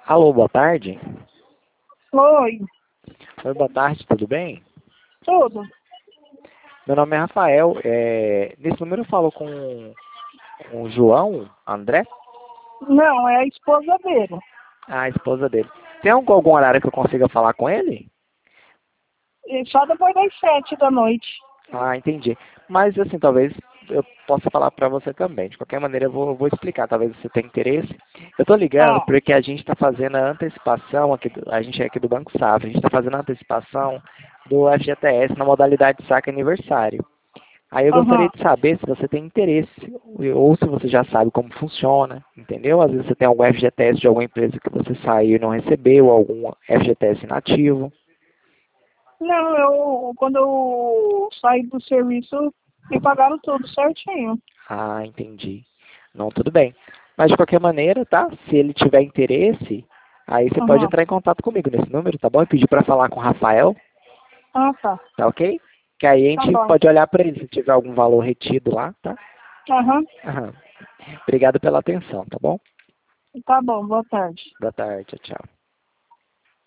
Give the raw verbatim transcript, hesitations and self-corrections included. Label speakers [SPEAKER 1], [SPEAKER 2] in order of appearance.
[SPEAKER 1] Alô, boa tarde.
[SPEAKER 2] Oi,
[SPEAKER 1] Oi, boa tarde, tudo bem?
[SPEAKER 2] tudo.
[SPEAKER 1] Meu nome é Rafael. É... Nesse número eu falo com, com o João André,
[SPEAKER 2] Não, é a esposa dele.
[SPEAKER 1] a esposa dele. Tem algum, algum horário que eu consiga falar com ele?
[SPEAKER 2] E só depois das sete da noite.
[SPEAKER 1] Ah, entendi. Mas assim, talvez eu possa falar para você também. De qualquer maneira, eu vou, vou explicar. Talvez você tenha interesse. Eu estou ligando
[SPEAKER 2] Ah,
[SPEAKER 1] porque a gente está fazendo a antecipação aqui. Do, a gente é aqui do Banco Safra. A gente está fazendo a antecipação do F G T S na modalidade saque aniversário. Aí eu gostaria
[SPEAKER 2] aham.
[SPEAKER 1] de saber se você tem interesse ou se você já sabe como funciona, entendeu? Às vezes você tem algum F G T S de alguma empresa que você saiu e não recebeu, algum F G T S inativo.
[SPEAKER 2] Não, eu quando eu saí do serviço, me pagaram tudo certinho.
[SPEAKER 1] Ah, entendi. Não, tudo bem. Mas de qualquer maneira, tá? Se ele tiver interesse, aí você pode
[SPEAKER 2] Aham.
[SPEAKER 1] entrar em contato comigo nesse número, tá bom? E pedir para falar com o Rafael,
[SPEAKER 2] Ah, tá.
[SPEAKER 1] tá ok? Que aí a
[SPEAKER 2] Tá
[SPEAKER 1] gente
[SPEAKER 2] bom.
[SPEAKER 1] pode olhar para ele se tiver algum valor retido lá, tá?
[SPEAKER 2] Aham.
[SPEAKER 1] Aham. Obrigado pela atenção, tá bom?
[SPEAKER 2] Tá bom, boa tarde.
[SPEAKER 1] Boa tarde, tchau.